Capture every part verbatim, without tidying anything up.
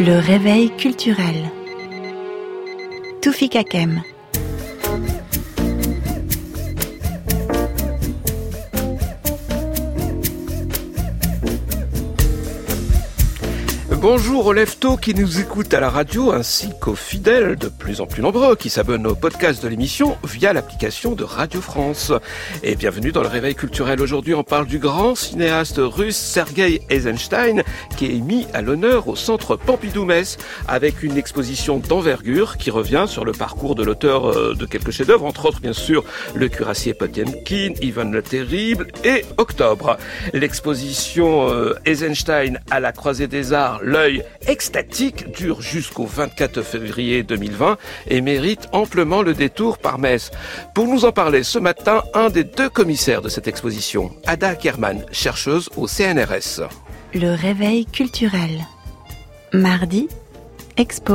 Le réveil culturel. Toufik Hakem. Bonjour aux leftos qui nous écoutent à la radio ainsi qu'aux fidèles de plus en plus nombreux qui s'abonnent au podcast de l'émission via l'application de Radio France. Et bienvenue dans le réveil culturel. Aujourd'hui, on parle du grand cinéaste russe Sergueï Eisenstein qui est mis à l'honneur au centre Pompidou-Metz avec une exposition d'envergure qui revient sur le parcours de l'auteur de quelques chefs-d'œuvre, entre autres bien sûr le cuirassier Potiomkin, Ivan le Terrible et Octobre. L'exposition Eisenstein à la croisée des arts, l'œil extatique, dure jusqu'au vingt-quatre février deux mille vingt et mérite amplement le détour par Metz. Pour nous en parler ce matin, un des deux commissaires de cette exposition, Ada Ackerman, chercheuse au C N R S. Le réveil culturel. Mardi, expo.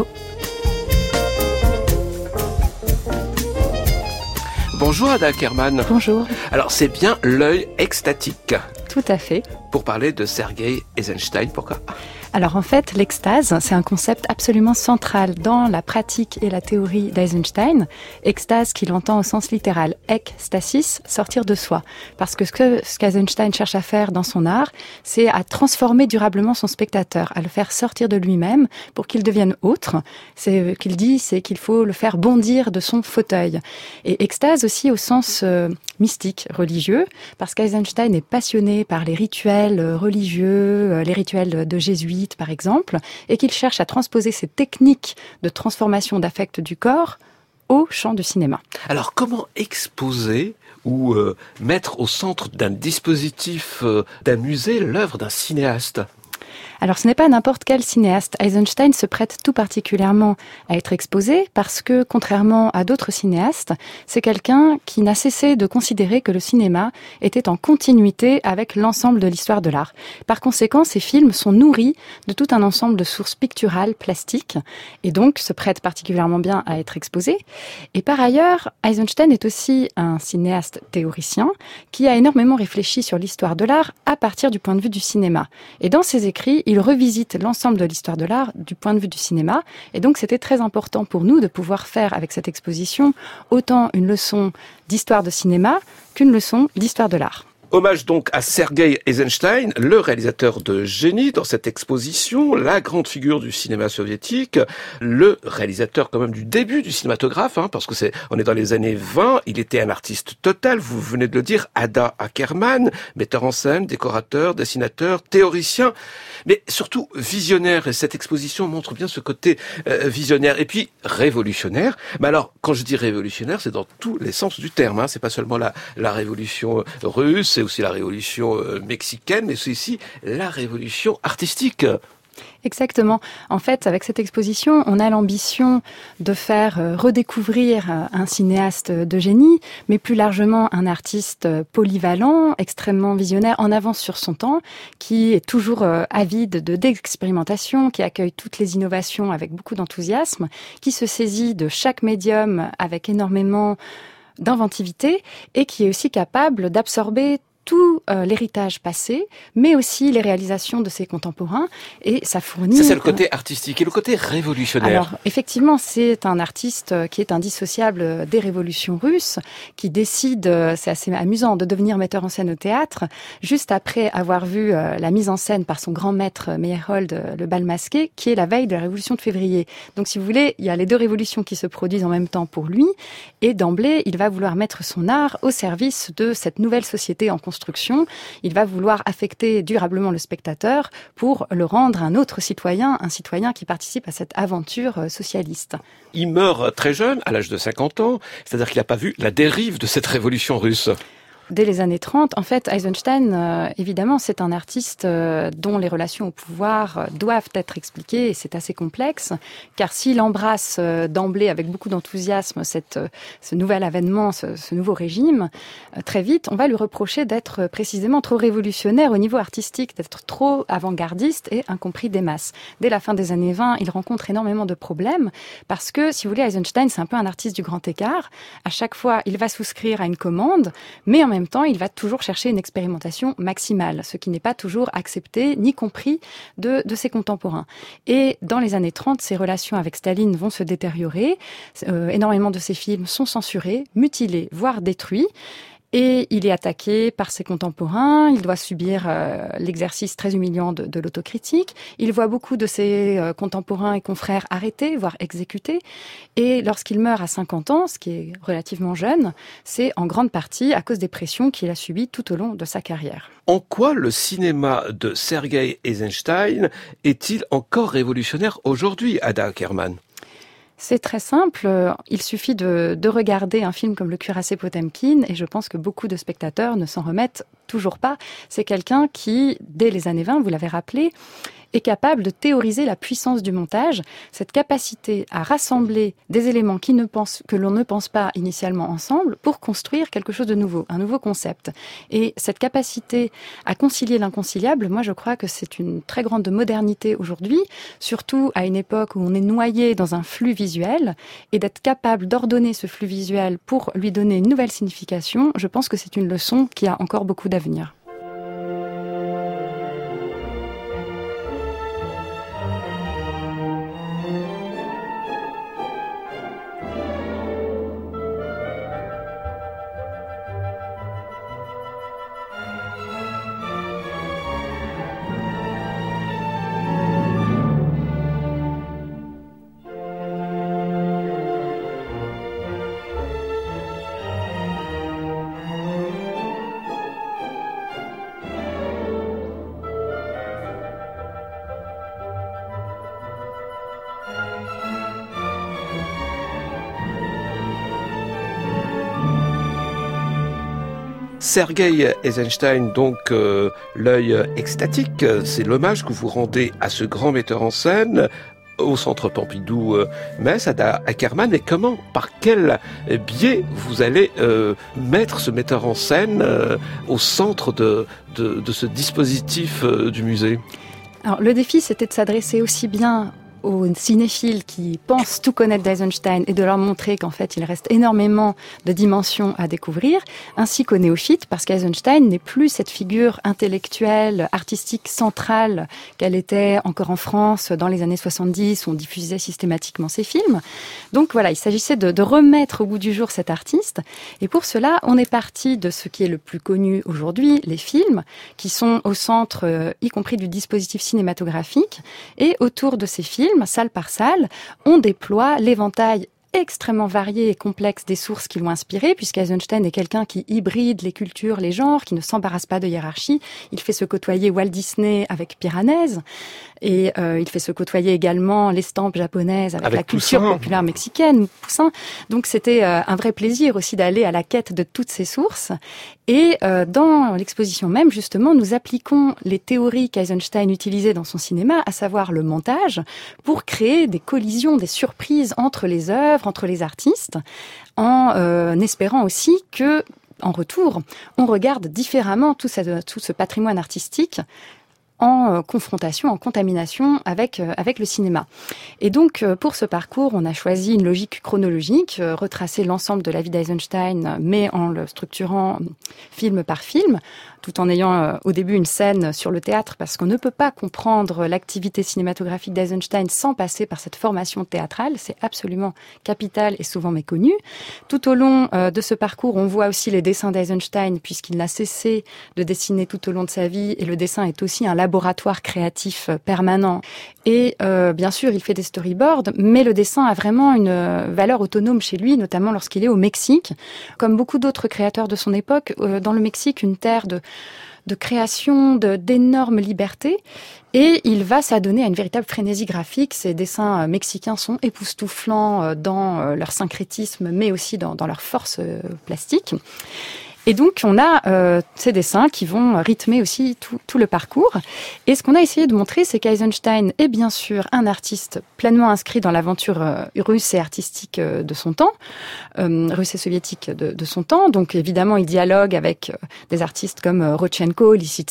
Bonjour Ada Ackerman. Bonjour. Alors c'est bien l'œil extatique. Tout à fait. Pour parler de Sergueï Eisenstein, pourquoi ? Alors en fait, l'extase, c'est un concept absolument central dans la pratique et la théorie d'Eisenstein. Extase qu'il entend au sens littéral, ekstasis, sortir de soi. Parce que ce que ce qu'Eisenstein cherche à faire dans son art, c'est à transformer durablement son spectateur, à le faire sortir de lui-même pour qu'il devienne autre. C'est ce qu'il dit, c'est qu'il faut le faire bondir de son fauteuil. Et extase aussi au sens euh, mystique, religieux, parce qu'Eisenstein est passionné par les rituels religieux, les rituels de jésuites, par exemple, et qu'il cherche à transposer ces techniques de transformation d'affect du corps au champ du cinéma. Alors, comment exposer ou euh, mettre au centre d'un dispositif euh, d'un musée l'œuvre d'un cinéaste ? Alors ce n'est pas n'importe quel cinéaste. Eisenstein se prête tout particulièrement à être exposé parce que, contrairement à d'autres cinéastes, c'est quelqu'un qui n'a cessé de considérer que le cinéma était en continuité avec l'ensemble de l'histoire de l'art. Par conséquent, ses films sont nourris de tout un ensemble de sources picturales, plastiques, et donc se prête particulièrement bien à être exposé. Et par ailleurs, Eisenstein est aussi un cinéaste théoricien qui a énormément réfléchi sur l'histoire de l'art à partir du point de vue du cinéma. Et dans ses écrits, il revisite l'ensemble de l'histoire de l'art du point de vue du cinéma. Et donc, c'était très important pour nous de pouvoir faire avec cette exposition autant une leçon d'histoire de cinéma qu'une leçon d'histoire de l'art. Hommage donc à Sergueï Eisenstein, le réalisateur de génie dans cette exposition, la grande figure du cinéma soviétique, le réalisateur quand même du début du cinématographe, hein, parce que c'est, on est dans les années vingt, il était un artiste total, vous venez de le dire, Ada Ackerman, metteur en scène, décorateur, dessinateur, théoricien, mais surtout visionnaire, et cette exposition montre bien ce côté euh, visionnaire, et puis révolutionnaire. Mais alors, quand je dis révolutionnaire, c'est dans tous les sens du terme, hein, c'est pas seulement la, la révolution russe, c'est aussi la révolution euh, mexicaine, mais c'est aussi la révolution artistique. Exactement. En fait, avec cette exposition, on a l'ambition de faire euh, redécouvrir euh, un cinéaste de génie, mais plus largement un artiste euh, polyvalent, extrêmement visionnaire, en avance sur son temps, qui est toujours euh, avide de d'expérimentation, qui accueille toutes les innovations avec beaucoup d'enthousiasme, qui se saisit de chaque médium avec énormément d'inventivité et qui est aussi capable d'absorber tout euh, l'héritage passé, mais aussi les réalisations de ses contemporains, et ça fournit... Ça, c'est le côté artistique et le côté révolutionnaire. Alors, effectivement, c'est un artiste qui est indissociable des révolutions russes, qui décide, c'est assez amusant, de devenir metteur en scène au théâtre, juste après avoir vu euh, la mise en scène par son grand maître Meyerhold, Le Bal Masqué, qui est la veille de la Révolution de février. Donc, si vous voulez, il y a les deux révolutions qui se produisent en même temps pour lui, et d'emblée, il va vouloir mettre son art au service de cette nouvelle société en construction. Il va vouloir affecter durablement le spectateur pour le rendre un autre citoyen, un citoyen qui participe à cette aventure socialiste. Il meurt très jeune, à l'âge de cinquante ans, c'est-à-dire qu'il n'a pas vu la dérive de cette révolution russe. Dès les années trente, en fait, Eisenstein, euh, évidemment, c'est un artiste euh, dont les relations au pouvoir euh, doivent être expliquées, et c'est assez complexe, car s'il embrasse euh, d'emblée avec beaucoup d'enthousiasme cette, euh, ce nouvel avènement, ce, ce nouveau régime, euh, très vite, on va lui reprocher d'être euh, précisément trop révolutionnaire au niveau artistique, d'être trop avant-gardiste et incompris des masses. Dès la fin des années vingt, il rencontre énormément de problèmes, parce que, si vous voulez, Eisenstein, c'est un peu un artiste du grand écart. À chaque fois, il va souscrire à une commande, mais en même même temps, il va toujours chercher une expérimentation maximale, ce qui n'est pas toujours accepté ni compris de, de ses contemporains. Et dans les années trente, ses relations avec Staline vont se détériorer. Euh, énormément de ses films sont censurés, mutilés, voire détruits. Et il est attaqué par ses contemporains, il doit subir euh, l'exercice très humiliant de, de l'autocritique, il voit beaucoup de ses euh, contemporains et confrères arrêtés, voire exécutés, et lorsqu'il meurt à cinquante ans, ce qui est relativement jeune, c'est en grande partie à cause des pressions qu'il a subies tout au long de sa carrière. En quoi le cinéma de Sergei Eisenstein est-il encore révolutionnaire aujourd'hui, Ada Ackerman ? C'est très simple, il suffit de, de regarder un film comme Le Cuirassé Potemkin et je pense que beaucoup de spectateurs ne s'en remettent toujours pas. C'est quelqu'un qui, dès les années vingt, vous l'avez rappelé, est capable de théoriser la puissance du montage, cette capacité à rassembler des éléments qui ne pensent, que l'on ne pense pas initialement ensemble pour construire quelque chose de nouveau, un nouveau concept. Et cette capacité à concilier l'inconciliable, moi je crois que c'est une très grande modernité aujourd'hui, surtout à une époque où on est noyé dans un flux visuel, et d'être capable d'ordonner ce flux visuel pour lui donner une nouvelle signification, je pense que c'est une leçon qui a encore beaucoup d'avenir. Sergei Eisenstein, donc euh, l'œil extatique, c'est l'hommage que vous rendez à ce grand metteur en scène au Centre Pompidou euh, Metz, Ada Ackerman. Et comment, par quel biais vous allez euh, mettre ce metteur en scène euh, au centre de, de, de ce dispositif euh, du musée ? Alors, le défi, c'était de s'adresser aussi bien aux cinéphiles qui pensent tout connaître d'Eisenstein et de leur montrer qu'en fait, il reste énormément de dimensions à découvrir, ainsi qu'aux néophytes, parce qu'Eisenstein n'est plus cette figure intellectuelle, artistique centrale qu'elle était encore en France dans les années soixante-dix, où on diffusait systématiquement ses films. Donc voilà, il s'agissait de, de remettre au goût du jour cet artiste. Et pour cela, on est parti de ce qui est le plus connu aujourd'hui, les films, qui sont au centre, euh, y compris du dispositif cinématographique. Et autour de ces films, salle par salle, on déploie l'éventail extrêmement varié et complexe des sources qui l'ont inspiré, puisqu'Eisenstein est quelqu'un qui hybride les cultures, les genres, qui ne s'embarrasse pas de hiérarchie. Il fait se côtoyer Walt Disney avec Piranèse, et euh, il fait se côtoyer également l'estampe japonaise avec, avec la culture Poussin. populaire mexicaine, Poussin. Donc c'était euh, un vrai plaisir aussi d'aller à la quête de toutes ces sources. Et euh, dans l'exposition même, justement, nous appliquons les théories qu'Eisenstein utilisait dans son cinéma, à savoir le montage, pour créer des collisions, des surprises entre les œuvres, entre les artistes, en euh, espérant aussi que, en retour, on regarde différemment tout, cette, tout ce patrimoine artistique en euh, confrontation, en contamination avec euh, avec le cinéma. Et donc, euh, pour ce parcours, on a choisi une logique chronologique, euh, retracer l'ensemble de la vie d'Eisenstein, mais en le structurant film par film, tout en ayant euh, au début une scène sur le théâtre, parce qu'on ne peut pas comprendre l'activité cinématographique d'Eisenstein sans passer par cette formation théâtrale. C'est absolument capital et souvent méconnu. Tout au long euh, de ce parcours, on voit aussi les dessins d'Eisenstein, puisqu'il n'a cessé de dessiner tout au long de sa vie, et le dessin est aussi un laboratoire créatif permanent. Et euh, bien sûr, il fait des storyboards, mais le dessin a vraiment une valeur autonome chez lui, notamment lorsqu'il est au Mexique. Comme beaucoup d'autres créateurs de son époque, euh, dans le Mexique, une terre de de création, de, d'énormes libertés, et il va s'adonner à une véritable frénésie graphique. Ces dessins mexicains sont époustouflants dans leur syncrétisme, mais aussi dans, dans leur force plastique. Et donc, on a euh, ces dessins qui vont rythmer aussi tout, tout le parcours. Et ce qu'on a essayé de montrer, c'est qu'Eisenstein est bien sûr un artiste pleinement inscrit dans l'aventure euh, russe et artistique euh, de son temps, euh, russe et soviétique de, de son temps. Donc, évidemment, il dialogue avec euh, des artistes comme euh, Rodchenko, Lissitsky.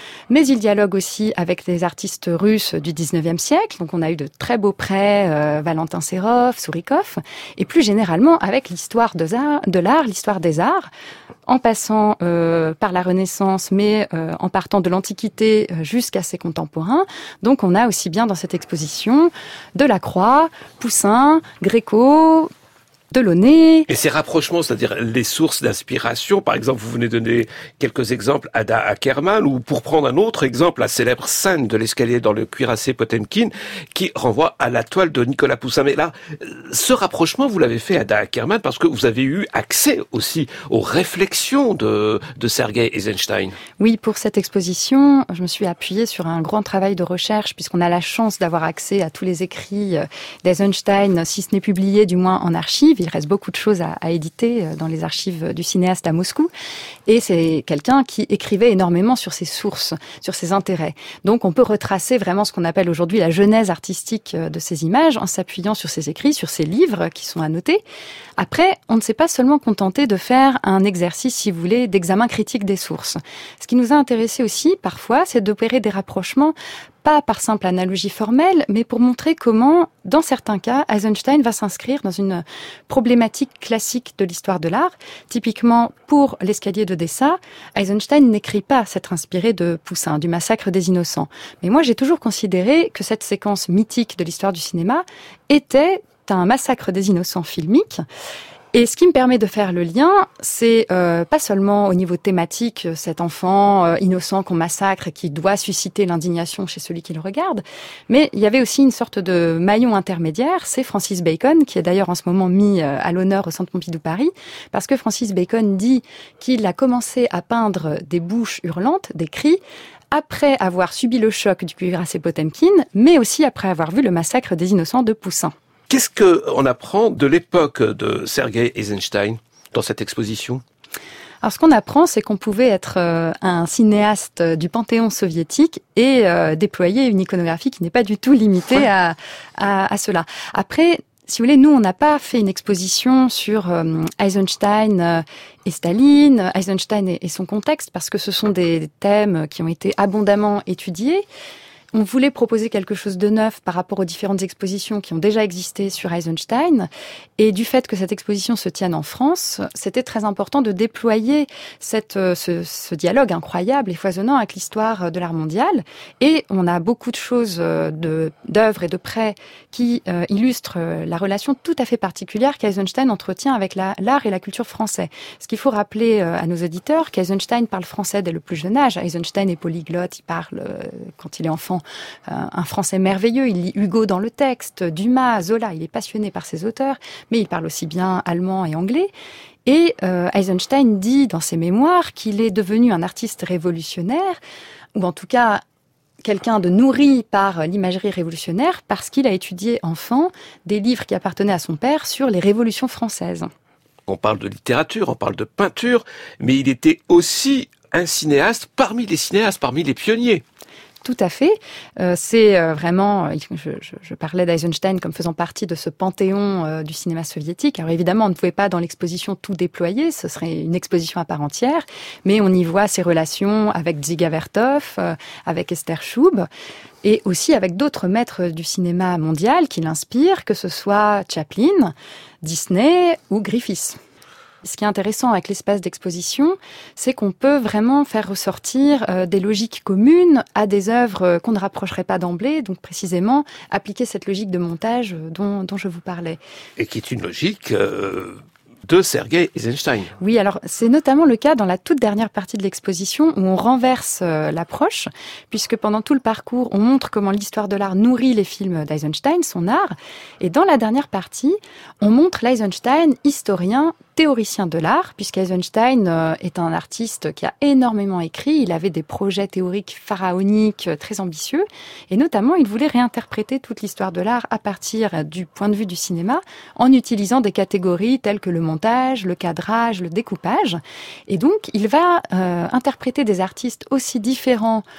mais il dialogue aussi avec des artistes russes du dix-neuvième siècle. Donc on a eu de très beaux prêts, euh, Valentin Serov, Sourikov, et plus généralement avec l'histoire de, de l'art, l'histoire des arts, en passant euh, par la Renaissance, mais euh, en partant de l'Antiquité jusqu'à ses contemporains. Donc on a aussi bien dans cette exposition Delacroix, Poussin, Gréco, Delaunay. Et ces rapprochements, c'est-à-dire les sources d'inspiration, par exemple, vous venez de donner quelques exemples, Ada Ackerman, ou pour prendre un autre exemple, la célèbre scène de l'escalier dans le cuirassé Potemkin, qui renvoie à la toile de Nicolas Poussin. Mais là, ce rapprochement, vous l'avez fait, Ada Ackerman, parce que vous avez eu accès aussi aux réflexions de, de Sergei Eisenstein. Oui, pour cette exposition, je me suis appuyée sur un grand travail de recherche, puisqu'on a la chance d'avoir accès à tous les écrits d'Eisenstein, si ce n'est publié, du moins en archives. Il reste beaucoup de choses à, à éditer dans les archives du cinéaste à Moscou. Et c'est quelqu'un qui écrivait énormément sur ses sources, sur ses intérêts. Donc on peut retracer vraiment ce qu'on appelle aujourd'hui la genèse artistique de ces images en s'appuyant sur ses écrits, sur ses livres qui sont annotés. Après, on ne s'est pas seulement contenté de faire un exercice, si vous voulez, d'examen critique des sources. Ce qui nous a intéressé aussi, parfois, c'est d'opérer des rapprochements pas par simple analogie formelle, mais pour montrer comment, dans certains cas, Eisenstein va s'inscrire dans une problématique classique de l'histoire de l'art. Typiquement, pour l'escalier d'Odessa, Eisenstein n'écrit pas s'être inspiré de Poussin, du massacre des innocents. Mais moi, j'ai toujours considéré que cette séquence mythique de l'histoire du cinéma était un massacre des innocents filmique. Et ce qui me permet de faire le lien, c'est euh, pas seulement au niveau thématique, cet enfant euh, innocent qu'on massacre et qui doit susciter l'indignation chez celui qui le regarde, mais il y avait aussi une sorte de maillon intermédiaire, c'est Francis Bacon, qui est d'ailleurs en ce moment mis euh, à l'honneur au Centre Pompidou Paris, parce que Francis Bacon dit qu'il a commencé à peindre des bouches hurlantes, des cris, après avoir subi le choc du cuirassé Potemkin, mais aussi après avoir vu le massacre des innocents de Poussin. Qu'est-ce qu'on apprend de l'époque de Sergei Eisenstein dans cette exposition ? Alors, ce qu'on apprend, c'est qu'on pouvait être euh, un cinéaste du panthéon soviétique et euh, déployer une iconographie qui n'est pas du tout limitée à, à, à cela. Après, si vous voulez, nous, on n'a pas fait une exposition sur euh, Eisenstein euh, et Staline, Eisenstein et, et son contexte, parce que ce sont des thèmes qui ont été abondamment étudiés. On voulait proposer quelque chose de neuf par rapport aux différentes expositions qui ont déjà existé sur Eisenstein. Et du fait que cette exposition se tienne en France, c'était très important de déployer cette, ce, ce dialogue incroyable et foisonnant avec l'histoire de l'art mondial. Et on a beaucoup de choses de, d'œuvres et de prêts qui euh, illustrent la relation tout à fait particulière qu'Eisenstein entretient avec la, l'art et la culture français. Ce qu'il faut rappeler à nos auditeurs, qu'Eisenstein parle français dès le plus jeune âge. Eisenstein est polyglotte, il parle, euh, quand il est enfant, un français merveilleux, il lit Hugo dans le texte, Dumas, Zola, il est passionné par ses auteurs, mais il parle aussi bien allemand et anglais. Et euh, Eisenstein dit dans ses mémoires qu'il est devenu un artiste révolutionnaire, ou en tout cas quelqu'un de nourri par l'imagerie révolutionnaire, parce qu'il a étudié enfant des livres qui appartenaient à son père sur les révolutions françaises. On parle de littérature, on parle de peinture, mais il était aussi un cinéaste parmi les cinéastes, parmi les pionniers. Tout à fait. Euh, c'est euh, vraiment, je, je, je parlais d'Eisenstein comme faisant partie de ce panthéon euh, du cinéma soviétique. Alors évidemment, on ne pouvait pas dans l'exposition tout déployer, ce serait une exposition à part entière, mais on y voit ses relations avec Dziga Vertov, euh, avec Esther Schub, et aussi avec d'autres maîtres du cinéma mondial qui l'inspirent, que ce soit Chaplin, Disney ou Griffith. Ce qui est intéressant avec l'espace d'exposition, c'est qu'on peut vraiment faire ressortir euh, des logiques communes à des œuvres qu'on ne rapprocherait pas d'emblée, donc précisément appliquer cette logique de montage dont, dont je vous parlais. Et qui est une logique euh, de Sergei Eisenstein. Oui, alors c'est notamment le cas dans la toute dernière partie de l'exposition où on renverse euh, l'approche, puisque pendant tout le parcours, on montre comment l'histoire de l'art nourrit les films d'Eisenstein, son art, et dans la dernière partie, on montre l'Eisenstein historien, théoricien de l'art, puisqu'Eisenstein euh, est un artiste qui a énormément écrit, il avait des projets théoriques pharaoniques euh, très ambitieux, et notamment il voulait réinterpréter toute l'histoire de l'art à partir du point de vue du cinéma, en utilisant des catégories telles que le montage, le cadrage, le découpage, et donc il va euh, interpréter des artistes aussi différents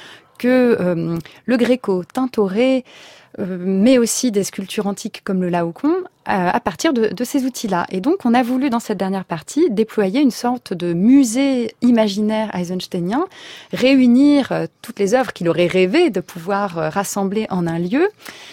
que euh, le Gréco, Tintoret, euh, mais aussi des sculptures antiques comme le Laocoon, euh, à partir de, de ces outils-là. Et donc, on a voulu, dans cette dernière partie, déployer une sorte de musée imaginaire eisensteinien, réunir euh, toutes les œuvres qu'il aurait rêvé de pouvoir euh, rassembler en un lieu,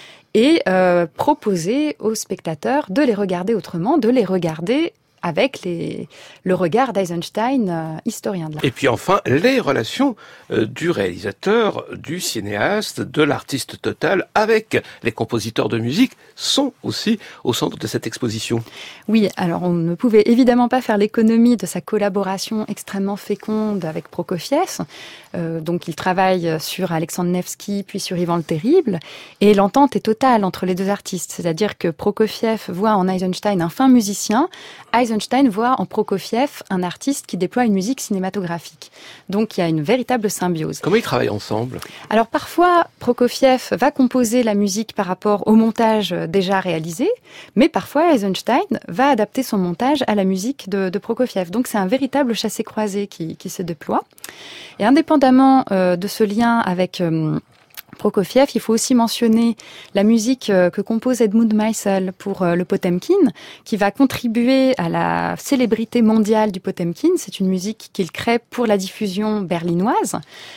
et euh, proposer aux spectateurs de les regarder autrement, de les regarder avec les, le regard d'Eisenstein, euh, historien de l'art. Et puis enfin, les relations euh, du réalisateur, du cinéaste, de l'artiste total avec les compositeurs de musique sont aussi au centre de cette exposition. Oui, alors on ne pouvait évidemment pas faire l'économie de sa collaboration extrêmement féconde avec Prokofiev. Euh, donc il travaille sur Alexandre Nevsky, puis sur Ivan le Terrible, et l'entente est totale entre les deux artistes. C'est-à-dire que Prokofiev voit en Eisenstein un fin musicien, Eisenstein voit en Prokofiev un artiste qui déploie une musique cinématographique. Donc il y a une véritable symbiose. Comment ils travaillent ensemble ? Alors parfois, Prokofiev va composer la musique par rapport au montage déjà réalisé, mais parfois Eisenstein va adapter son montage à la musique de, de Prokofiev. Donc c'est un véritable chassé-croisé qui, qui se déploie. Et indépendamment euh, de ce lien avec euh, Prokofiev, il faut aussi mentionner la musique euh, que compose Edmund Meisel pour euh, le Potemkin, qui va contribuer à la célébrité mondiale du Potemkin. C'est une musique qu'il crée pour la diffusion berlinoise.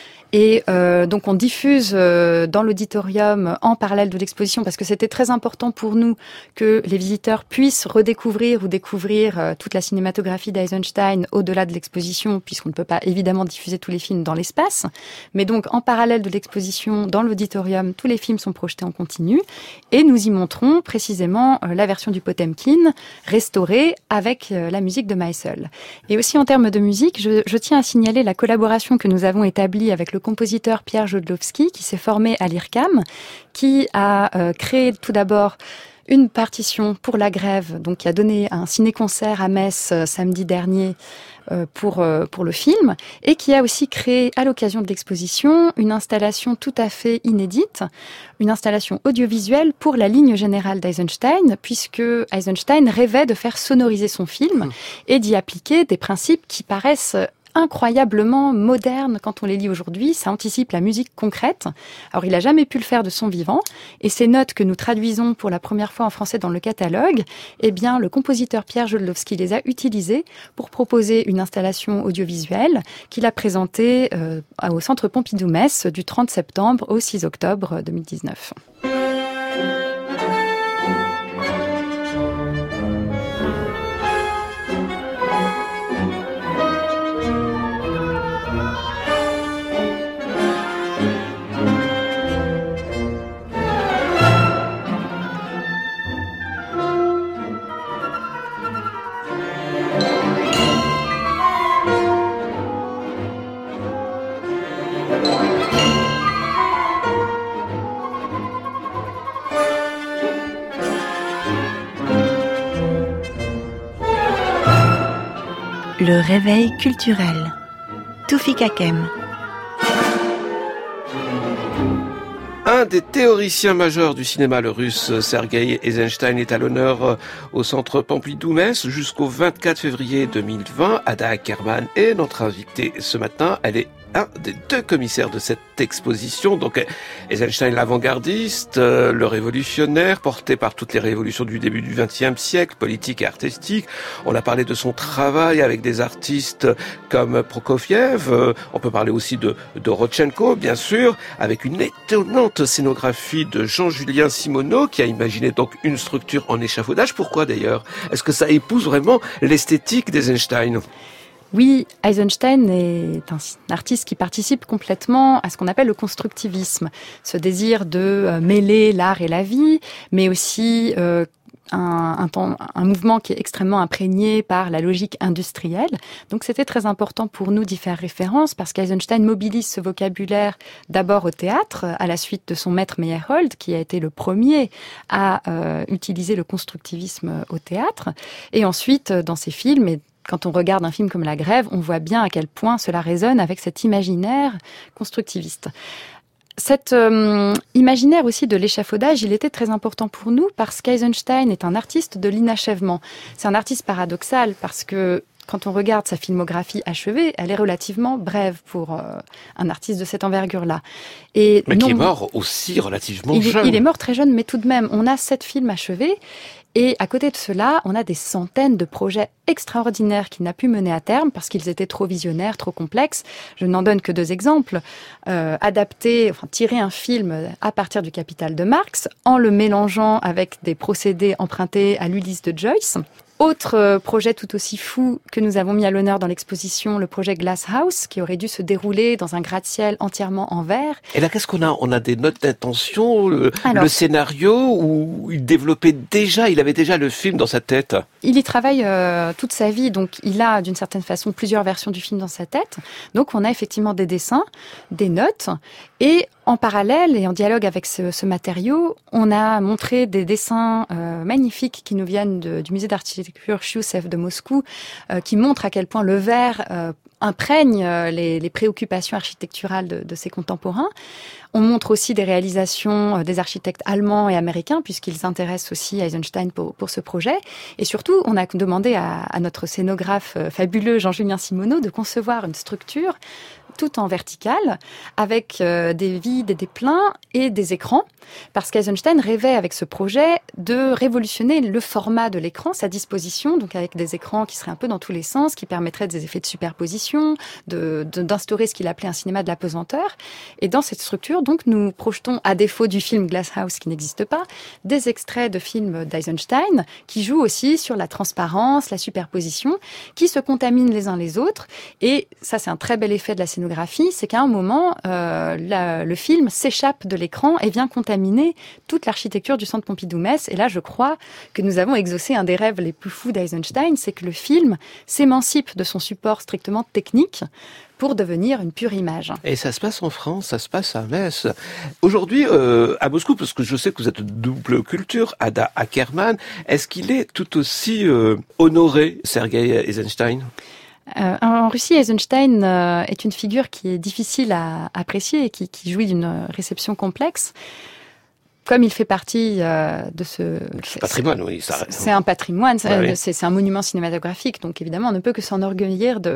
Et euh, donc on diffuse euh, dans l'auditorium en parallèle de l'exposition, parce que c'était très important pour nous que les visiteurs puissent redécouvrir ou découvrir euh, toute la cinématographie d'Eisenstein au-delà de l'exposition, puisqu'on ne peut pas évidemment diffuser tous les films dans l'espace. Mais donc en parallèle de l'exposition, dans l'auditorium, tous les films sont projetés en continu, et nous y montrons précisément euh, la version du Potemkin restaurée avec euh, la musique de Meisel. Et aussi en termes de musique, je, je tiens à signaler la collaboration que nous avons établie avec le compositeur Pierre Jodlowski, qui s'est formé à l'I R C A M, qui a euh, créé tout d'abord une partition pour la grève, donc qui a donné un ciné-concert à Metz euh, samedi dernier euh, pour euh, pour le film, et qui a aussi créé à l'occasion de l'exposition une installation tout à fait inédite, une installation audiovisuelle pour la ligne générale d'Eisenstein, puisque Eisenstein rêvait de faire sonoriser son film et d'y appliquer des principes qui paraissent incroyablement moderne quand on les lit aujourd'hui. Ça anticipe la musique concrète. Alors, il n'a jamais pu le faire de son vivant. Et ces notes que nous traduisons pour la première fois en français dans le catalogue, eh bien, le compositeur Pierre Jodlowski les a utilisées pour proposer une installation audiovisuelle qu'il a présentée euh, au Centre Pompidou-Metz du trente septembre au six octobre deux mille dix-neuf. Le réveil culturel. Tawfik Hakem. Un des théoriciens majeurs du cinéma, le russe Sergei Eisenstein, est à l'honneur au Centre Pompidou-Metz jusqu'au vingt-quatre février deux mille vingt. Ada Ackerman est notre invitée ce matin. Elle est un des deux commissaires de cette exposition. Donc Eisenstein l'avant-gardiste, euh, le révolutionnaire, porté par toutes les révolutions du début du vingtième siècle, politique et artistique. On a parlé de son travail avec des artistes comme Prokofiev. Euh, on peut parler aussi de, de Rodchenko, bien sûr, avec une étonnante scénographie de Jean-Julien Simoneau, qui a imaginé donc une structure en échafaudage. Pourquoi d'ailleurs ? Est-ce que ça épouse vraiment l'esthétique d'Eisenstein ? Oui, Eisenstein est un artiste qui participe complètement à ce qu'on appelle le constructivisme, ce désir de mêler l'art et la vie, mais aussi euh, un, un, temps, un mouvement qui est extrêmement imprégné par la logique industrielle. Donc c'était très important pour nous d'y faire référence, parce qu'Eisenstein mobilise ce vocabulaire d'abord au théâtre, à la suite de son maître Meyerhold, qui a été le premier à euh, utiliser le constructivisme au théâtre, et ensuite dans ses films. Et quand on regarde un film comme La Grève, on voit bien à quel point cela résonne avec cet imaginaire constructiviste. Cet euh, imaginaire aussi de l'échafaudage, il était très important pour nous parce qu'Eisenstein est un artiste de l'inachèvement. C'est un artiste paradoxal parce que quand on regarde sa filmographie achevée, elle est relativement brève pour euh, un artiste de cette envergure-là. Et mais non, qui est mort aussi relativement il, jeune. Il est mort très jeune, mais tout de même, on a sept films achevés. Et à côté de cela, on a des centaines de projets extraordinaires qu'il n'a pu mener à terme parce qu'ils étaient trop visionnaires, trop complexes. Je n'en donne que deux exemples. Euh, adapter, enfin tirer un film à partir du Capital de Marx en le mélangeant avec des procédés empruntés à l'Ulysse de Joyce. Autre projet tout aussi fou que nous avons mis à l'honneur dans l'exposition, le projet Glass House, qui aurait dû se dérouler dans un gratte-ciel entièrement en verre. Et là, qu'est-ce qu'on a ? On a des notes d'intention, le, Alors, le scénario, où il développait déjà, il avait déjà le film dans sa tête ? Il y travaille euh, toute sa vie, donc il a d'une certaine façon plusieurs versions du film dans sa tête. Donc on a effectivement des dessins, des notes, et en parallèle et en dialogue avec ce, ce matériau, on a montré des dessins euh, magnifiques qui nous viennent de, du musée d'architecture Chioussev de Moscou, euh, qui montrent à quel point le verre euh, imprègne les, les préoccupations architecturales de, de ses contemporains. On montre aussi des réalisations des architectes allemands et américains, puisqu'ils s'intéressent aussi à Eisenstein pour, pour ce projet. Et surtout, on a demandé à, à notre scénographe fabuleux, Jean-Julien Simoneau, de concevoir une structure tout en verticale, avec euh, des vides et des pleins et des écrans, parce qu'Eisenstein rêvait avec ce projet de révolutionner le format de l'écran, sa disposition, donc avec des écrans qui seraient un peu dans tous les sens, qui permettraient des effets de superposition, de, de, d'instaurer ce qu'il appelait un cinéma de la pesanteur. Et dans cette structure, donc, nous projetons, à défaut du film Glass House qui n'existe pas, des extraits de films d'Eisenstein qui jouent aussi sur la transparence, la superposition, qui se contaminent les uns les autres. Et ça, c'est un très bel effet de la scénographie, c'est qu'à un moment, euh, la, le film s'échappe de l'écran et vient contaminer toute l'architecture du Centre Pompidou-Metz. Et là, je crois que nous avons exaucé un des rêves les plus fous d'Eisenstein, c'est que le film s'émancipe de son support strictement technique pour devenir une pure image. Et ça se passe en France, ça se passe à Metz. Aujourd'hui, euh, à Moscou, parce que je sais que vous êtes de double culture, Ada Ackerman, est-ce qu'il est tout aussi euh, honoré, Sergei Eisenstein ? Euh, en Russie, Eisenstein euh, est une figure qui est difficile à apprécier et qui, qui jouit d'une réception complexe. Comme il fait partie euh, de ce... C'est patrimoine, oui. Ça... C'est un patrimoine, bah, oui. c'est, c'est un monument cinématographique, donc évidemment, on ne peut que s'enorgueillir de,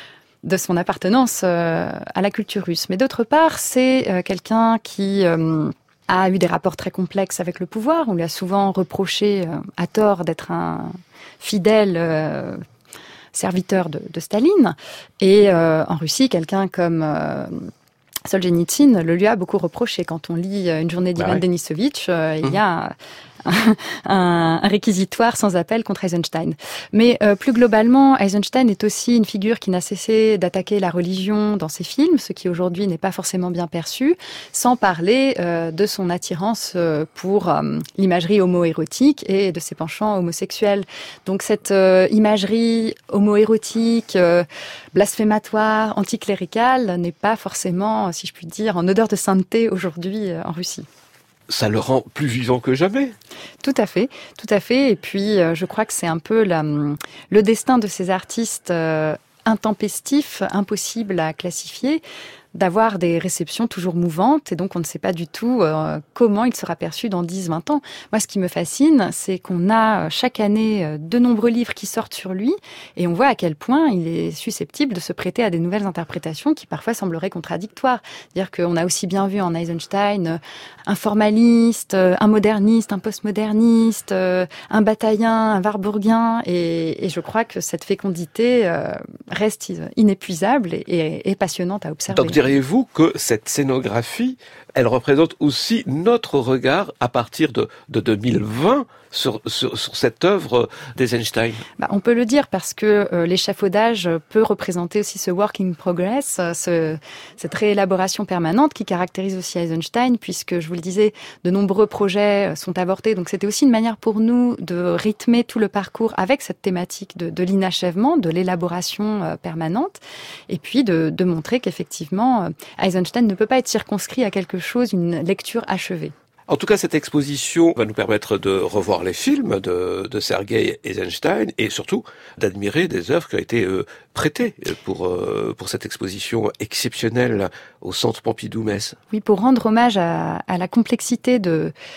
de son appartenance euh, à la culture russe. Mais d'autre part, c'est euh, quelqu'un qui... Euh, a eu des rapports très complexes avec le pouvoir. On lui a souvent reproché, euh, à tort, d'être un fidèle... Euh, serviteur de, de Staline. Et euh, en Russie, quelqu'un comme euh, Solzhenitsyn le lui a beaucoup reproché. Quand on lit Une journée d'Ivan bah ouais. Denisovitch, euh, mmh. il y a un, un, un réquisitoire sans appel contre Eisenstein. Mais euh, plus globalement, Eisenstein est aussi une figure qui n'a cessé d'attaquer la religion dans ses films, ce qui aujourd'hui n'est pas forcément bien perçu, sans parler euh, de son attirance euh, pour euh, l'imagerie homo-érotique et de ses penchants homosexuels. Donc cette euh, imagerie homo-érotique, euh, blasphématoire, anticléricale n'est pas forcément, si je puis dire, en odeur de sainteté aujourd'hui euh, en Russie. Ça le rend plus vivant que jamais. Tout à fait, tout à fait. Et puis, euh, je crois que c'est un peu la, le destin de ces artistes euh, intempestifs, impossibles à classifier, d'avoir des réceptions toujours mouvantes, et donc on ne sait pas du tout euh, comment il sera perçu dans dix, vingt ans. Moi, ce qui me fascine, c'est qu'on a chaque année de nombreux livres qui sortent sur lui, et on voit à quel point il est susceptible de se prêter à des nouvelles interprétations qui parfois sembleraient contradictoires. C'est-à-dire qu'on a aussi bien vu en Eisenstein un formaliste, un moderniste, un postmoderniste, un bataillien, un warburgien, et, et je crois que cette fécondité euh, reste inépuisable et, et, et passionnante à observer. Donc, diriez-vous que cette scénographie, elle représente aussi notre regard à partir de, de deux mille vingt sur, sur, sur cette œuvre d'Eisenstein? Bah, on peut le dire parce que euh, l'échafaudage peut représenter aussi ce work in progress, ce, cette réélaboration permanente qui caractérise aussi Eisenstein, puisque, je vous le disais, de nombreux projets sont avortés. Donc c'était aussi une manière pour nous de rythmer tout le parcours avec cette thématique de, de l'inachèvement, de l'élaboration euh, permanente, et puis de, de montrer qu'effectivement, euh, Eisenstein ne peut pas être circonscrit à quelque chose, une lecture achevée. En tout cas, cette exposition va nous permettre de revoir les films de, de Sergei Eisenstein et surtout d'admirer des œuvres qui ont été euh, prêtées pour, euh, pour cette exposition exceptionnelle au Centre Pompidou-Metz. Oui, pour rendre hommage à, à la complexité de...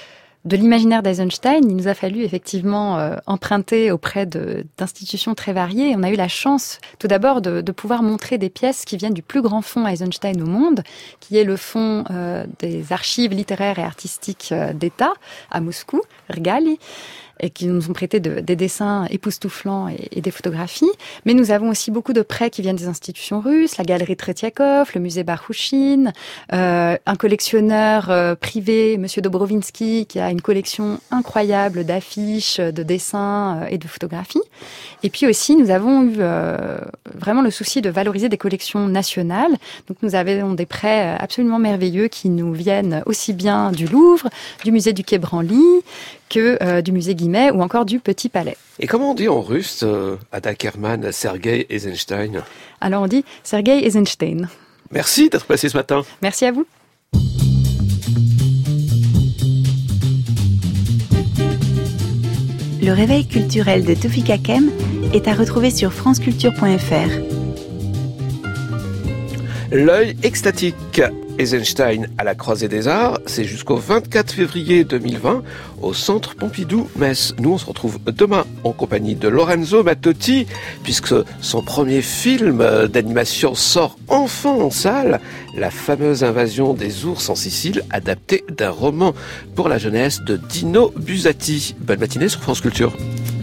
de l'imaginaire d'Eisenstein, il nous a fallu effectivement euh, emprunter auprès de, d'institutions très variées. On a eu la chance, tout d'abord, de, de pouvoir montrer des pièces qui viennent du plus grand fonds Eisenstein au monde, qui est le fonds euh, des archives littéraires et artistiques euh, d'État à Moscou, Rgali, et qui nous ont prêté de, des dessins époustouflants et, et des photographies. Mais nous avons aussi beaucoup de prêts qui viennent des institutions russes, la galerie Tretiakov, le musée Barouchine, euh, un collectionneur euh, privé, Monsieur Dobrovinsky, qui a une collection incroyable d'affiches, de dessins euh, et de photographies. Et puis aussi, nous avons eu euh, vraiment le souci de valoriser des collections nationales. Donc nous avons des prêts absolument merveilleux qui nous viennent aussi bien du Louvre, du musée du Quai Branly, que euh, du musée Guimet ou encore du Petit Palais. Et comment on dit en russe euh, Ada Kerman, Sergei Eisenstein? Alors on dit Sergei Eisenstein. Merci d'être passé ce matin. Merci à vous. Le réveil culturel de Toufik Hakem est à retrouver sur franceculture point f r. L'œil extatique. Eisenstein à la Croisée des Arts, c'est jusqu'au vingt-quatre février deux mille vingt au Centre Pompidou-Metz. Nous, on se retrouve demain en compagnie de Lorenzo Mattotti, puisque son premier film d'animation sort enfin en salle, la fameuse invasion des ours en Sicile, adaptée d'un roman pour la jeunesse de Dino Buzzati. Bonne matinée sur France Culture.